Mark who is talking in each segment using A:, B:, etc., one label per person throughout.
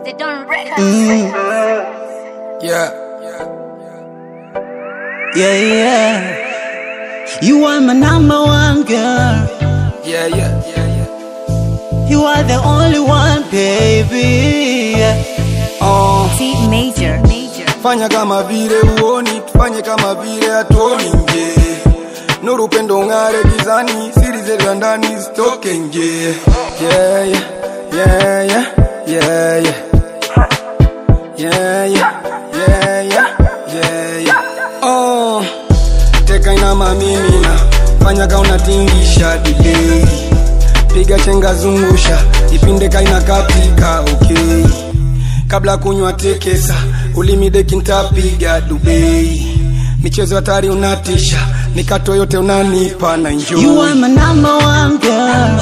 A: They don't record.
B: Yeah.
C: Yeah, yeah. You are my number one girl.
B: Yeah, yeah, yeah, yeah.
C: You are the only one, baby. Yeah.
A: C major.
B: Fanya kama vile uoni, tufanye kama vile hatuoni nje. Nuru pendo ngare gizani, siri zetu ndani zitoke nje. Yeah, yeah, yeah, yeah, yeah, yeah. Yeah, yeah, yeah, yeah, yeah, yeah. Teka ina mamimina, fanya ka unatingisha delay. Piga chenga zungusha, ipinde kaina katika okay. Kabla kunywa tekesa, ulimide kintapiga Dubai. Michezo hatari unatisha, mikato yote unanipa na enjoy.
C: You are my number one girl.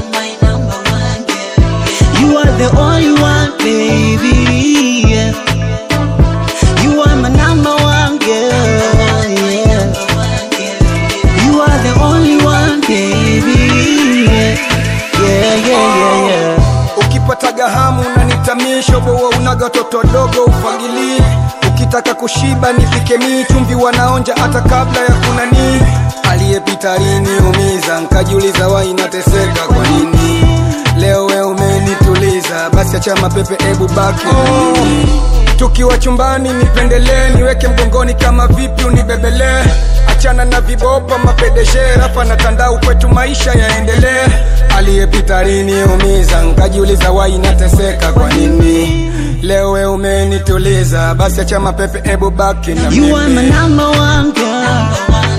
C: You are the only one, baby. Yeah. You are my number one girl. Yeah. You are the only one, baby. Yeah, yeah, yeah, yeah.
B: Ukipata gahamu unanitamisha, boa unaga toto dogo ufagilie. Ukitaka kushiba nipike mii, chumvi wanaonja hata kabla ya kunani. Aliyepita lini umiza, nkajiuliza wa inateseka kwa nini. Leo we umenituliza, basi acha mapepe ebu baki na mimi. Tukiwa chumbani nipendelee, niweke mgongoni kama vipi unibebele. Achana na vibopa mapedeje, rapa na tandau kwetu maisha yaendelee. Aliyepita lini umiza, nkajiuliza wa inateseka kwa nini. Leo we umenituliza, basi acha mapepe ebu baki na mimi.
C: You are my number one girl.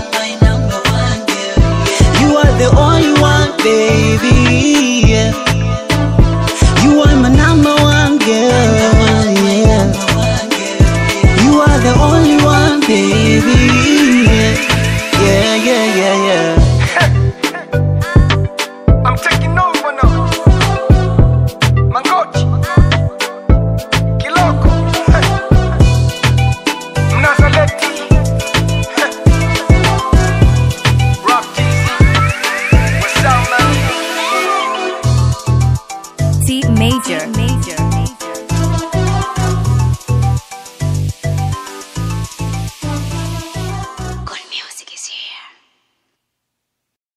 C: You are the only one, baby. Yeah. You are my number one girl. Yeah. You are the only one, baby. Yeah, yeah, yeah, yeah.
B: I'm taking over now. Mangochi Kiloko Mnazaleti Rock TZ. What's up, man?
A: C major.